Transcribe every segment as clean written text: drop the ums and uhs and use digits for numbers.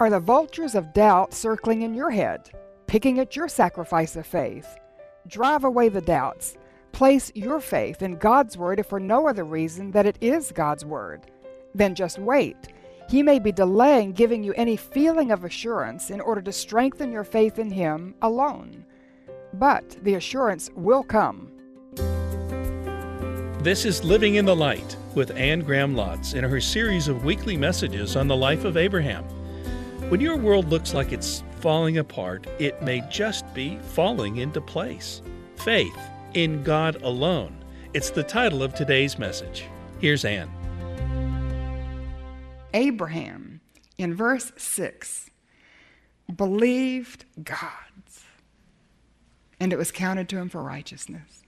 Are the vultures of doubt circling in your head, picking at your sacrifice of faith? Drive away the doubts. Place your faith in God's Word if for no other reason that it is God's Word. Then just wait. He may be delaying giving you any feeling of assurance in order to strengthen your faith in Him alone. But the assurance will come. This is Living in the Light with Anne Graham Lotz in her series of weekly messages on the life of Abraham. When your world looks like it's falling apart, it may just be falling into place. Faith in God alone. It's the title of today's message. Here's Anne. Abraham, in verse 6, believed God, and it was counted to him for righteousness.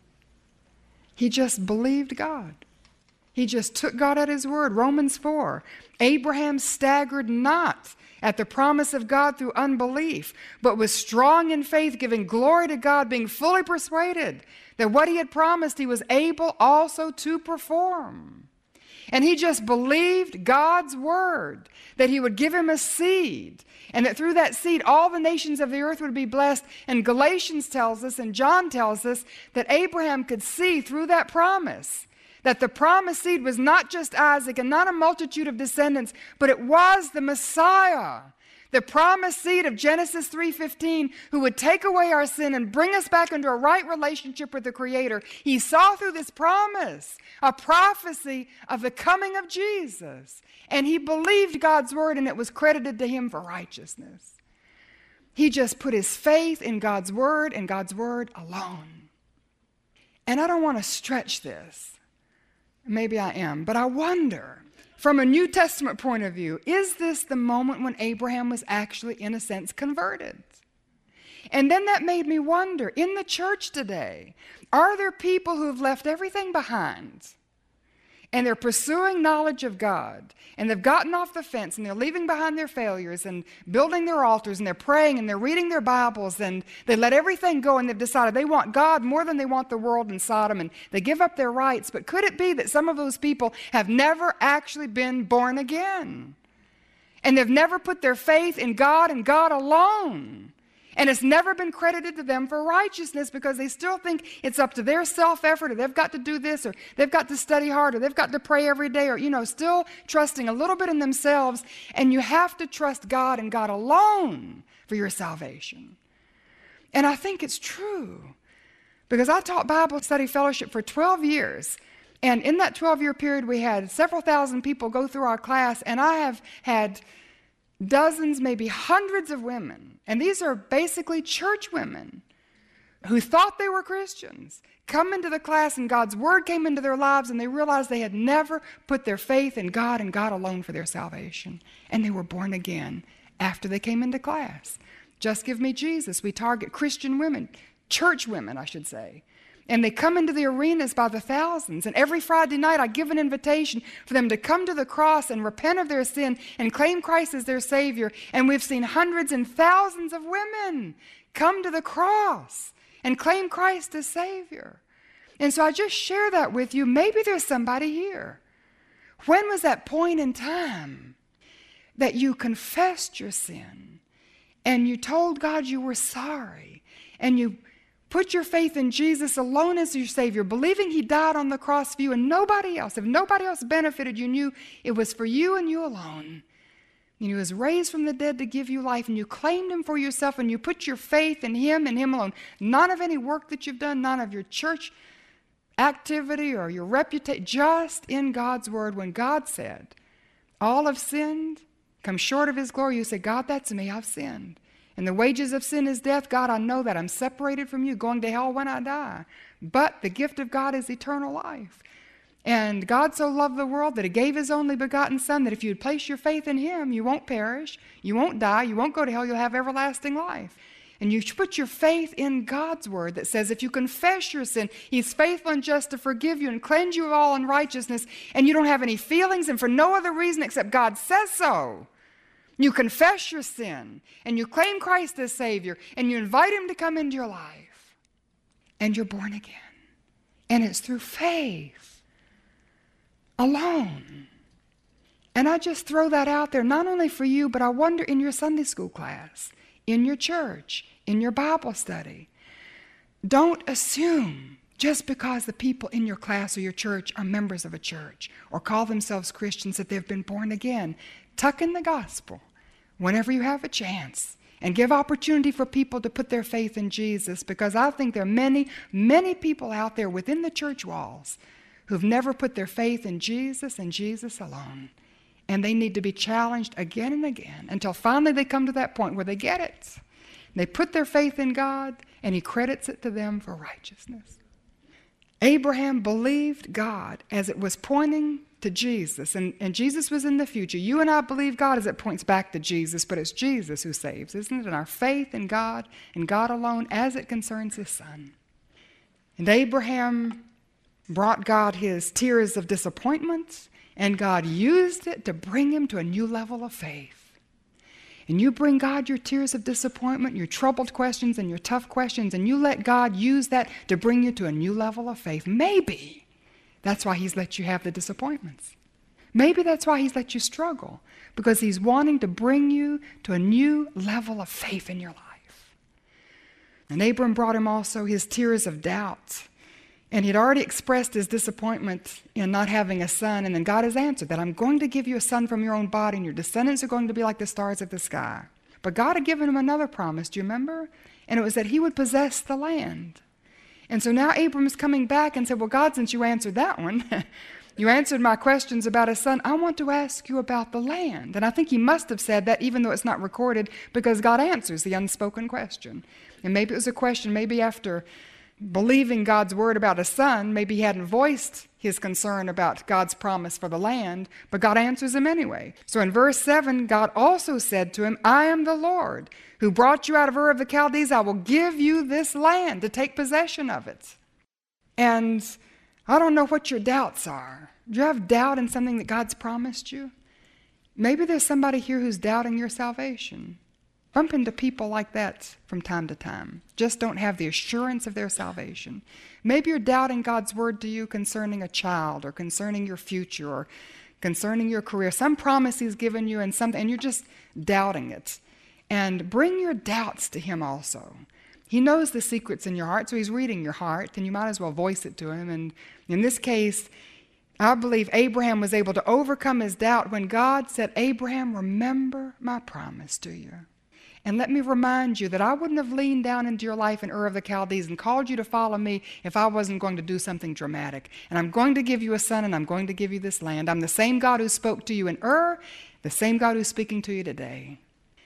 He just believed God. He just took God at His word. Romans 4, Abraham staggered not at the promise of God through unbelief, but was strong in faith, giving glory to God, being fully persuaded that what He had promised He was able also to perform. And he just believed God's word, that He would give him a seed, and that through that seed all the nations of the earth would be blessed. And Galatians tells us, and John tells us, that Abraham could see through that promise that the promised seed was not just Isaac and not a multitude of descendants, but it was the Messiah, the promised seed of Genesis 3:15, who would take away our sin and bring us back into a right relationship with the Creator. He saw through this promise a prophecy of the coming of Jesus, and he believed God's word, and it was credited to him for righteousness. He just put his faith in God's word and God's word alone. And I don't want to stretch this. Maybe I am, but I wonder, from a New Testament point of view, is this the moment when Abraham was actually, in a sense, converted? And then that made me wonder, in the church today, are there people who have left everything behind, and they're pursuing knowledge of God, and they've gotten off the fence, and they're leaving behind their failures, and building their altars, and they're praying, and they're reading their Bibles, and they let everything go, and they've decided they want God more than they want the world and Sodom, and they give up their rights? But could it be that some of those people have never actually been born again? And they've never put their faith in God and God alone? And it's never been credited to them for righteousness because they still think it's up to their self-effort, or they've got to do this, or they've got to study hard, or they've got to pray every day, or, still trusting a little bit in themselves. And you have to trust God and God alone for your salvation. And I think it's true because I taught Bible study fellowship for 12 years. And in that 12-year period, we had several thousand people go through our class, and I have had dozens, maybe hundreds of women, and these are basically church women who thought they were Christians, come into the class, and God's word came into their lives, and they realized they had never put their faith in God and God alone for their salvation. And they were born again after they came into class. Just Give Me Jesus. We target Christian women, church women, I should say. And they come into the arenas by the thousands. And every Friday night I give an invitation for them to come to the cross and repent of their sin and claim Christ as their Savior. And we've seen hundreds and thousands of women come to the cross and claim Christ as Savior. And so I just share that with you. Maybe there's somebody here. When was that point in time that you confessed your sin and you told God you were sorry, and you put your faith in Jesus alone as your Savior, believing He died on the cross for you and nobody else? If nobody else benefited, you knew it was for you and you alone. And He was raised from the dead to give you life, and you claimed Him for yourself, and you put your faith in Him and Him alone. None of any work that you've done, none of your church activity or your reputation, just in God's word. When God said, all have sinned, come short of His glory, you say, God, that's me, I've sinned. And the wages of sin is death. God, I know that. I'm separated from you, going to hell when I die. But the gift of God is eternal life. And God so loved the world that He gave His only begotten Son, that if you'd place your faith in Him, you won't perish, you won't die, you won't go to hell, you'll have everlasting life. And you put your faith in God's word that says if you confess your sin, He's faithful and just to forgive you and cleanse you of all unrighteousness, and you don't have any feelings, and for no other reason except God says so. You confess your sin, and you claim Christ as Savior, and you invite Him to come into your life, and you're born again. And it's through faith alone. And I just throw that out there, not only for you, but I wonder in your Sunday school class, in your church, in your Bible study. Don't assume just because the people in your class or your church are members of a church or call themselves Christians that they've been born again. Tuck in the gospel whenever you have a chance and give opportunity for people to put their faith in Jesus, because I think there are many, many people out there within the church walls who've never put their faith in Jesus and Jesus alone. And they need to be challenged again and again until finally they come to that point where they get it. They put their faith in God, and He credits it to them for righteousness. Abraham believed God as it was pointing to Jesus, and Jesus was in the future. You and I believe God as it points back to Jesus, but it's Jesus who saves, isn't it? And our faith in God and God alone as it concerns His Son. And Abraham brought God his tears of disappointment, and God used it to bring him to a new level of faith. And you bring God your tears of disappointment, your troubled questions and your tough questions, and you let God use that to bring you to a new level of faith. Maybe that's why He's let you have the disappointments. Maybe that's why He's let you struggle, because He's wanting to bring you to a new level of faith in your life. And Abram brought him also his tears of doubt. And he'd already expressed his disappointment in not having a son. And then God has answered that I'm going to give you a son from your own body, and your descendants are going to be like the stars of the sky. But God had given him another promise, do you remember? And it was that he would possess the land. And so now Abram is coming back and said, well, God, since you answered that one, you answered my questions about a son, I want to ask you about the land. And I think he must have said that, even though it's not recorded, because God answers the unspoken question. And maybe it was a question, maybe after believing God's word about a son, maybe he hadn't voiced his concern about God's promise for the land, but God answers him anyway. So in verse 7, God also said to him, I am the Lord who brought you out of Ur of the Chaldees. I will give you this land to take possession of it. And I don't know what your doubts are. Do you have doubt in something that God's promised you? Maybe there's somebody here who's doubting your salvation. Bump into people like that from time to time. Just don't have the assurance of their salvation. Maybe you're doubting God's word to you concerning a child, or concerning your future, or concerning your career. Some promise He's given you and you're just doubting it. And bring your doubts to Him also. He knows the secrets in your heart, so He's reading your heart, and you might as well voice it to Him. And in this case, I believe Abraham was able to overcome his doubt when God said, Abraham, remember my promise to you. And let me remind you that I wouldn't have leaned down into your life in Ur of the Chaldees and called you to follow me if I wasn't going to do something dramatic. And I'm going to give you a son, and I'm going to give you this land. I'm the same God who spoke to you in Ur, the same God who's speaking to you today.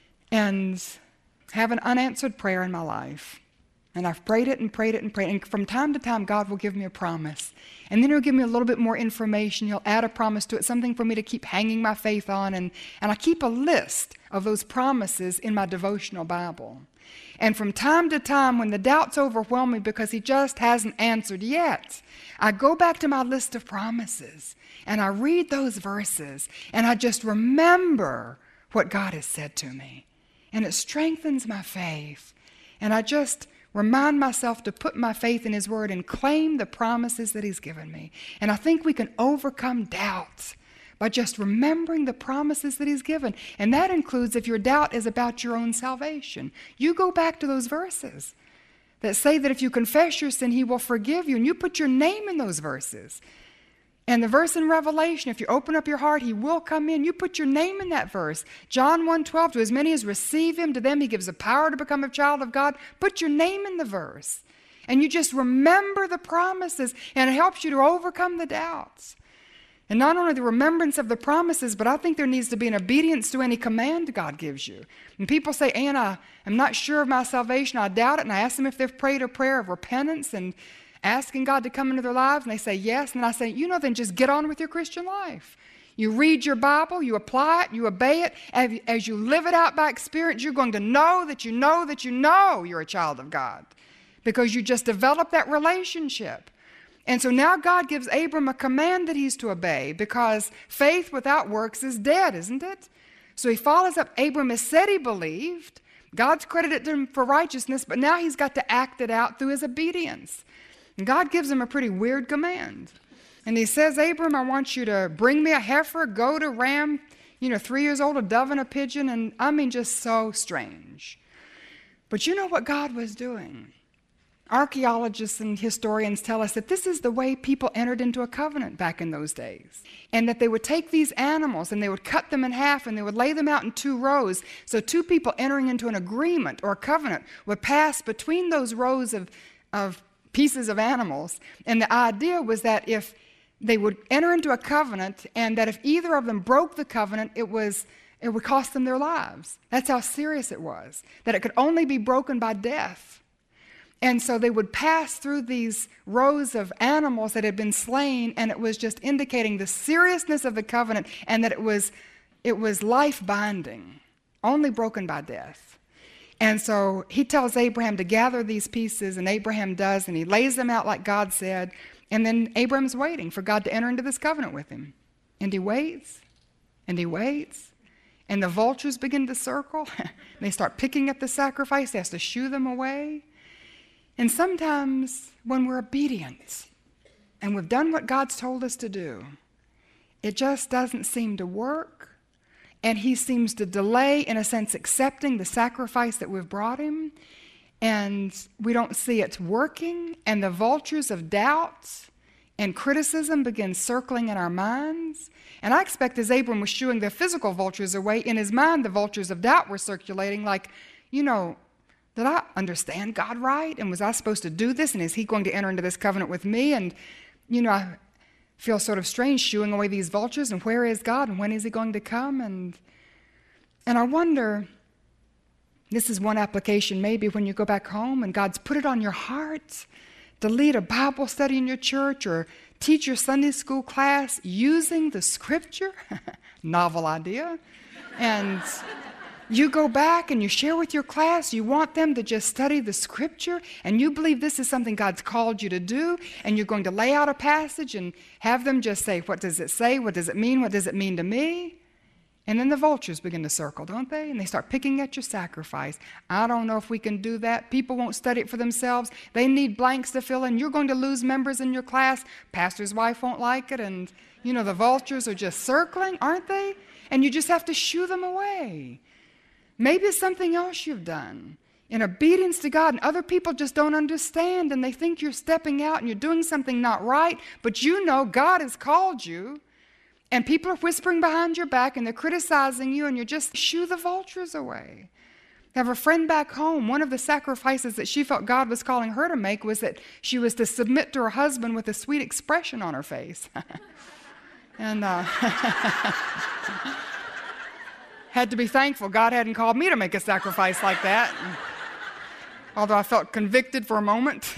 And I have an unanswered prayer in my life. And I've prayed it and prayed it and prayed. And from time to time, God will give me a promise. And then He'll give me a little bit more information. He'll add a promise to it, something for me to keep hanging my faith on. And I keep a list of those promises in my devotional Bible. And from time to time, when the doubts overwhelm me because He just hasn't answered yet, I go back to my list of promises and I read those verses and I just remember what God has said to me. And it strengthens my faith. And I just remind myself to put my faith in His word and claim the promises that He's given me. And I think we can overcome doubts by just remembering the promises that He's given. And that includes if your doubt is about your own salvation. You go back to those verses that say that if you confess your sin, He will forgive you. And you put your name in those verses. And the verse in Revelation, if you open up your heart, He will come in. You put your name in that verse. John 1:12, to as many as receive Him, to them He gives the power to become a child of God. Put your name in the verse. And you just remember the promises, and it helps you to overcome the doubts. And not only the remembrance of the promises, but I think there needs to be an obedience to any command God gives you. And people say, Ann, I'm not sure of my salvation. I doubt it. And I ask them if they've prayed a prayer of repentance and asking God to come into their lives, and they say yes. And I say, then just get on with your Christian life. You read your Bible, you apply it, you obey it. As you live it out by experience, you're going to know that you know that you know you're a child of God, because you just develop that relationship. And so now God gives Abram a command that he's to obey, because faith without works is dead, isn't it? So he follows up. Abram has said he believed. God's credited him for righteousness, but now he's got to act it out through his obedience. And God gives him a pretty weird command. And he says, Abram, I want you to bring me a heifer, goat, a ram, 3 years old, a dove and a pigeon. And I mean, just so strange. But you know what God was doing? Archaeologists and historians tell us that this is the way people entered into a covenant back in those days. And that they would take these animals and they would cut them in half and they would lay them out in 2 rows. So 2 people entering into an agreement or a covenant would pass between those rows of pieces of animals. And the idea was that if they would enter into a covenant and that if either of them broke the covenant, it would cost them their lives. That's how serious it was, that it could only be broken by death. And so they would pass through these rows of animals that had been slain, and it was just indicating the seriousness of the covenant and that it was life-binding, only broken by death. And so he tells Abraham to gather these pieces, and Abraham does, and he lays them out like God said. And then Abraham's waiting for God to enter into this covenant with him. And he waits, and he waits, and the vultures begin to circle. They start picking up the sacrifice. He has to shoo them away. And sometimes when we're obedient and we've done what God's told us to do, it just doesn't seem to work. And he seems to delay, in a sense, accepting the sacrifice that we've brought him. And we don't see it working. And the vultures of doubt and criticism begin circling in our minds. And I expect as Abram was shooing the physical vultures away, in his mind the vultures of doubt were circulating like, did I understand God right? And was I supposed to do this? And is he going to enter into this covenant with me? And, I feel sort of strange shooing away these vultures. And where is God? And when is he going to come? And I wonder, this is one application maybe when you go back home and God's put it on your heart to lead a Bible study in your church or teach your Sunday school class using the scripture. Novel idea. And you go back and you share with your class, you want them to just study the scripture, and you believe this is something God's called you to do, and you're going to lay out a passage and have them just say, what does it say? What does it mean? What does it mean to me? And then the vultures begin to circle, don't they? And they start picking at your sacrifice. I don't know if we can do that. People won't study it for themselves. They need blanks to fill in. You're going to lose members in your class. Pastor's wife won't like it, and, the vultures are just circling, aren't they? And you just have to shoo them away. Maybe it's something else you've done in obedience to God, and other people just don't understand, and they think you're stepping out and you're doing something not right, but God has called you, and people are whispering behind your back, and they're criticizing you, and you're just shoo the vultures away. I have a friend back home. One of the sacrifices that she felt God was calling her to make was that she was to submit to her husband with a sweet expression on her face. And had to be thankful God hadn't called me to make a sacrifice like that. Although I felt convicted for a moment.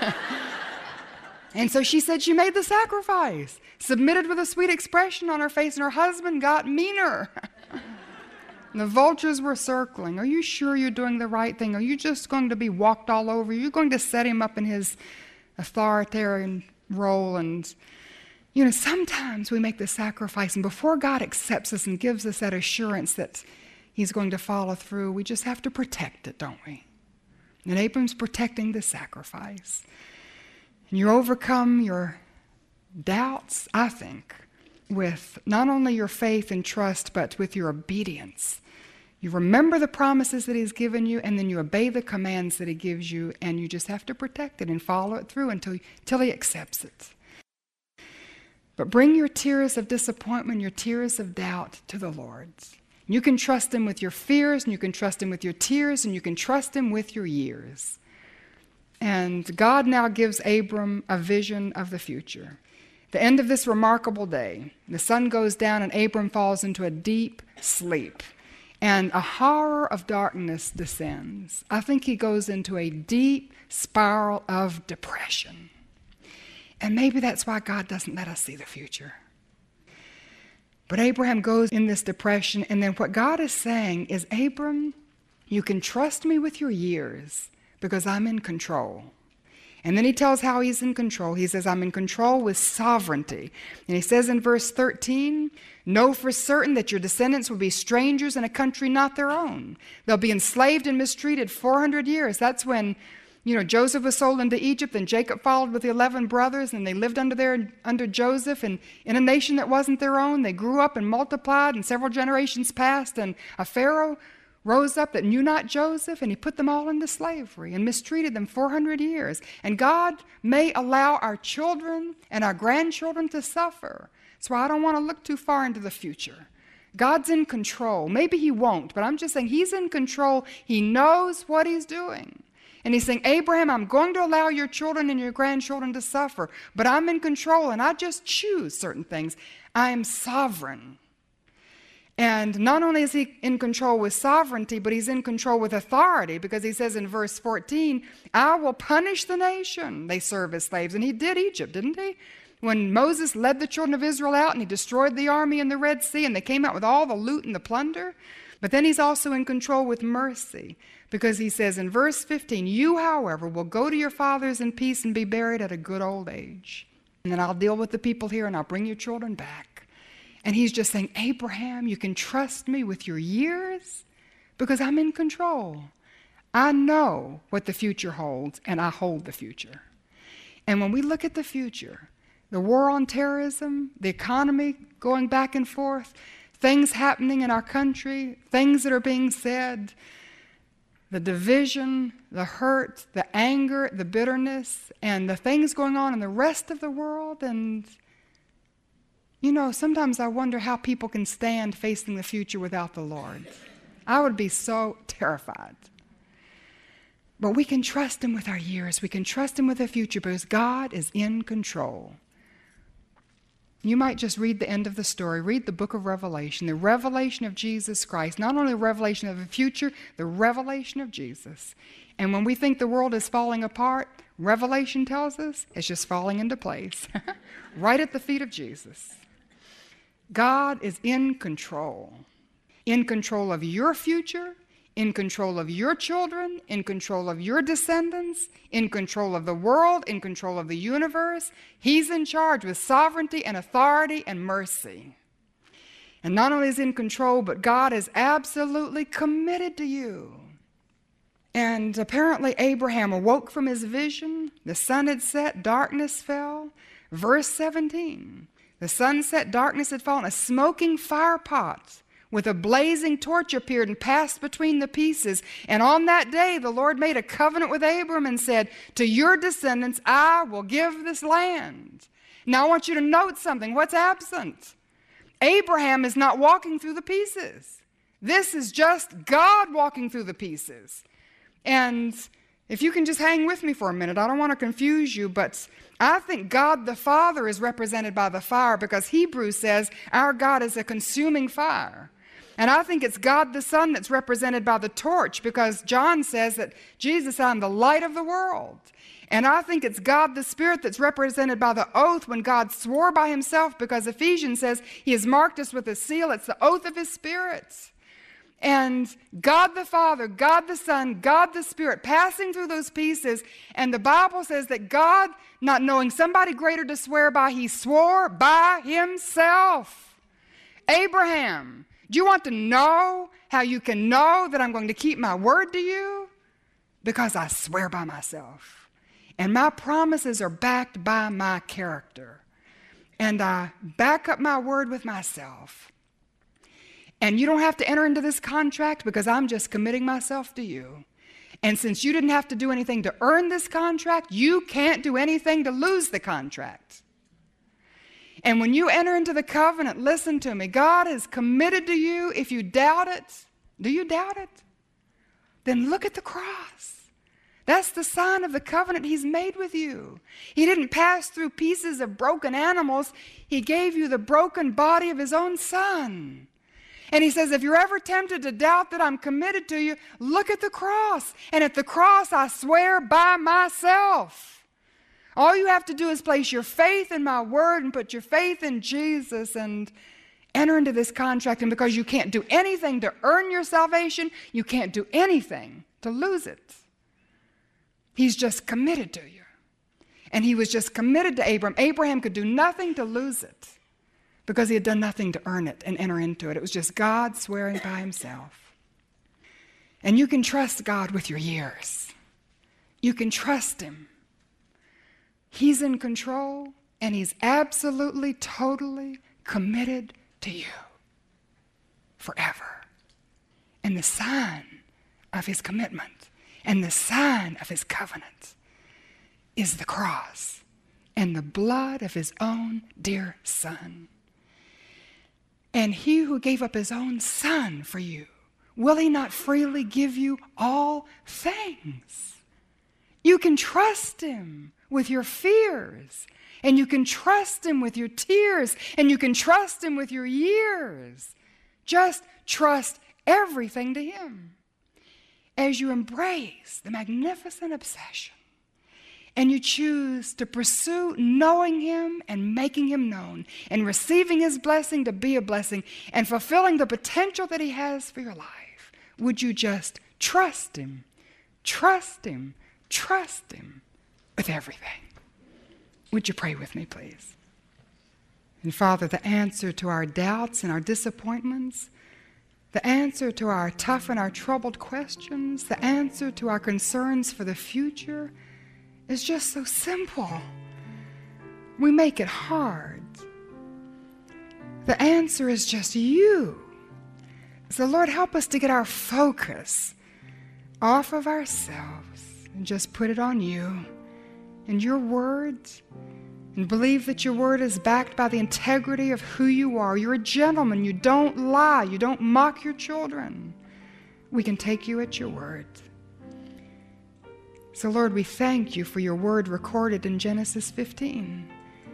And so she said she made the sacrifice, submitted with a sweet expression on her face, and her husband got meaner. And the vultures were circling. Are you sure you're doing the right thing? Are you just going to be walked all over? Are you going to set him up in his authoritarian role? And sometimes we make the sacrifice, and before God accepts us and gives us that assurance that he's going to follow through, we just have to protect it, don't we? And Abram's protecting the sacrifice. And you overcome your doubts, I think, with not only your faith and trust, but with your obedience. You remember the promises that he's given you, and then you obey the commands that he gives you, and you just have to protect it and follow it through until he accepts it. But bring your tears of disappointment, your tears of doubt to the Lord. You can trust him with your fears, and you can trust him with your tears, and you can trust him with your years. And God now gives Abram a vision of the future. The end of this remarkable day, the sun goes down and Abram falls into a deep sleep. And a horror of darkness descends. I think he goes into a deep spiral of depression. And maybe that's why God doesn't let us see the future. But Abraham goes in this depression, and then what God is saying is, Abram, you can trust me with your years because I'm in control. And then he tells how he's in control. He says, I'm in control with sovereignty. And he says in verse 13, know for certain that your descendants will be strangers in a country not their own. They'll be enslaved and mistreated 400 years. That's when, Joseph was sold into Egypt, and Jacob followed with the 11 brothers, and they lived under Joseph, and in a nation that wasn't their own. They grew up and multiplied, and several generations passed, and a Pharaoh rose up that knew not Joseph, and he put them all into slavery and mistreated them 400 years. And God may allow our children and our grandchildren to suffer. That's why I don't want to look too far into the future. God's in control. Maybe he won't, but I'm just saying he's in control. He knows what he's doing. And he's saying, Abraham, I'm going to allow your children and your grandchildren to suffer, but I'm in control, and I just choose certain things. I am sovereign. And not only is he in control with sovereignty, but he's in control with authority, because he says in verse 14, I will punish the nation they serve as slaves. And he did Egypt, didn't he? When Moses led the children of Israel out and he destroyed the army in the Red Sea, and they came out with all the loot and the plunder. But then he's also in control with mercy, because he says in verse 15, you, however, will go to your fathers in peace and be buried at a good old age. And then I'll deal with the people here, and I'll bring your children back. And he's just saying, Abraham, you can trust me with your years because I'm in control. I know what the future holds, and I hold the future. And when we look at the future, the war on terrorism, the economy going back and forth, things happening in our country, things that are being said, the division, the hurt, the anger, the bitterness, and the things going on in the rest of the world. And, sometimes I wonder how people can stand facing the future without the Lord. I would be so terrified. But we can trust him with our years. We can trust him with the future because God is in control. You might just read the end of the story. Read the book of Revelation, the revelation of Jesus Christ. Not only the revelation of the future, the revelation of Jesus. And when we think the world is falling apart, Revelation tells us it's just falling into place. Right at the feet of Jesus. God is in control of your future, in control of your children, in control of your descendants, in control of the world, in control of the universe. He's in charge with sovereignty and authority and mercy. And not only is he in control, but God is absolutely committed to you. And apparently Abraham awoke from his vision. The sun had set, darkness fell. Verse 17, the sun set, darkness had fallen, a smoking fire pot with a blazing torch appeared and passed between the pieces. And on that day, the Lord made a covenant with Abram and said, to your descendants, I will give this land. Now I want you to note something. What's absent? Abraham is not walking through the pieces. This is just God walking through the pieces. And if you can just hang with me for a minute, I don't want to confuse you, but I think God the Father is represented by the fire because Hebrews says our God is a consuming fire. And I think it's God the Son that's represented by the torch because John says that Jesus said, I'm the light of the world. And I think it's God the Spirit that's represented by the oath when God swore by himself because Ephesians says he has marked us with a seal. It's the oath of his Spirit. And God the Father, God the Son, God the Spirit passing through those pieces. And the Bible says that God, not knowing somebody greater to swear by, he swore by himself. Abraham, do you want to know how you can know that I'm going to keep my word to you? Because I swear by myself. And my promises are backed by my character. And I back up my word with myself. And you don't have to enter into this contract because I'm just committing myself to you. And since you didn't have to do anything to earn this contract, you can't do anything to lose the contract. And when you enter into the covenant, listen to me, God is committed to you. If you doubt it, do you doubt it? Then look at the cross. That's the sign of the covenant he's made with you. He didn't pass through pieces of broken animals. He gave you the broken body of his own son. And he says, if you're ever tempted to doubt that I'm committed to you, look at the cross. And at the cross, I swear by myself. All you have to do is place your faith in my word and put your faith in Jesus and enter into this contract. And because you can't do anything to earn your salvation, you can't do anything to lose it. He's just committed to you. And he was just committed to Abraham. Abraham could do nothing to lose it because he had done nothing to earn it and enter into it. It was just God swearing by himself. And you can trust God with your years. You can trust him. He's in control, and he's absolutely, totally committed to you forever. And the sign of his commitment and the sign of his covenant is the cross and the blood of his own dear Son. And he who gave up his own Son for you, will he not freely give you all things? You can trust him with your fears, and you can trust him with your tears, and you can trust him with your years. Just trust everything to him. As you embrace the magnificent obsession, and you choose to pursue knowing him and making him known, and receiving his blessing to be a blessing, and fulfilling the potential that he has for your life, would you just trust him, trust him, trust him with everything? Would you pray with me, please? And Father, the answer to our doubts and our disappointments, the answer to our tough and our troubled questions, the answer to our concerns for the future is just so simple. We make it hard. The answer is just you. So Lord, help us to get our focus off of ourselves and just put it on you and your word, and believe that your word is backed by the integrity of who you are. You're a gentleman. You don't lie. You don't mock your children. We can take you at your word. So Lord, we thank you for your word recorded in Genesis 15.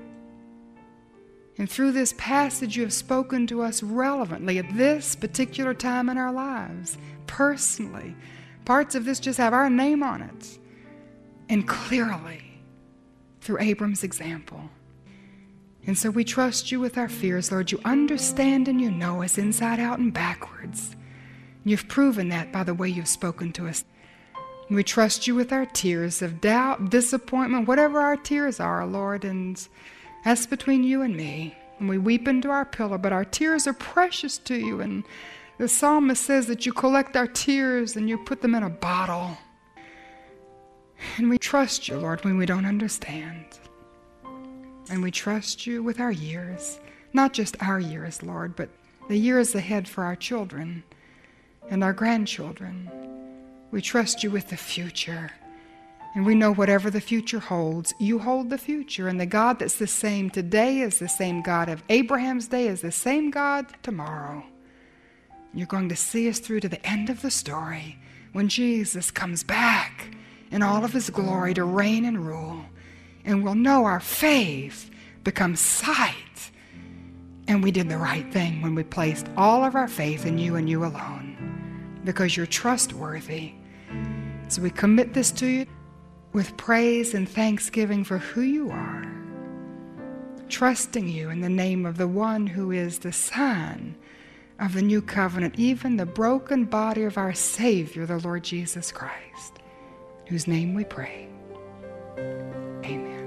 And through this passage, you have spoken to us relevantly at this particular time in our lives, personally. Parts of this just have our name on it. And clearly, through Abram's example. And so we trust you with our fears, Lord. You understand and you know us inside out and backwards. You've proven that by the way you've spoken to us. We trust you with our tears of doubt, disappointment, whatever our tears are, Lord, and that's between you and me. And we weep into our pillow, but our tears are precious to you. And the psalmist says that you collect our tears and you put them in a bottle. And we trust you, Lord, when we don't understand. And we trust you with our years, not just our years, Lord, but the years ahead for our children and our grandchildren. We trust you with the future. And we know whatever the future holds, you hold the future. And the God that's the same today is the same God of Abraham's day, is the same God tomorrow. You're going to see us through to the end of the story when Jesus comes back in all of his glory to reign and rule. And we'll know our faith becomes sight. And we did the right thing when we placed all of our faith in you and you alone, because you're trustworthy. So we commit this to you with praise and thanksgiving for who you are, trusting you in the name of the one who is the sign of the new covenant, even the broken body of our Savior, the Lord Jesus Christ, in whose name we pray. Amen.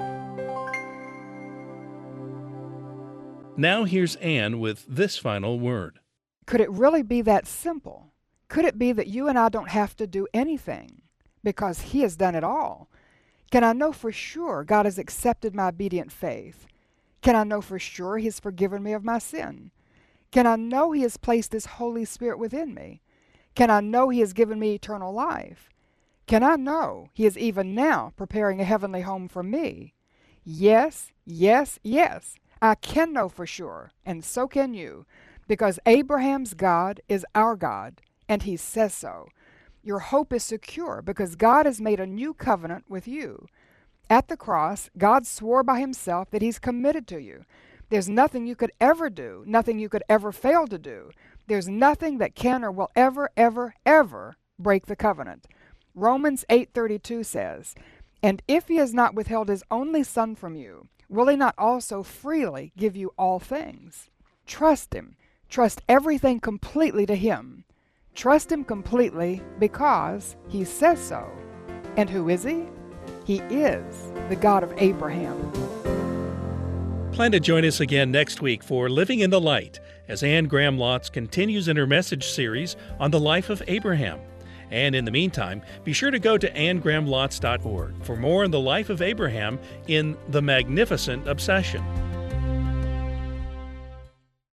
Now here's Anne with this final word. Could it really be that simple? Could it be that you and I don't have to do anything because he has done it all? Can I know for sure God has accepted my obedient faith? Can I know for sure he has forgiven me of my sin? Can I know he has placed his Holy Spirit within me? Can I know he has given me eternal life? Can I know he is even now preparing a heavenly home for me? Yes, yes, yes. I can know for sure, and so can you, because Abraham's God is our God, and he says so. Your hope is secure because God has made a new covenant with you. At the cross, God swore by himself that he's committed to you. There's nothing you could ever do, nothing you could ever fail to do. There's nothing that can or will ever, ever, ever break the covenant. Romans 8:32 says, "And if he has not withheld his only Son from you, will he not also freely give you all things?" Trust him. Trust everything completely to him. Trust him completely because he says so. And who is he? He is the God of Abraham. Plan to join us again next week for Living in the Light as Anne Graham Lotz continues in her message series on the life of Abraham. And in the meantime, be sure to go to anngrahamlotz.org for more on the life of Abraham in The Magnificent Obsession.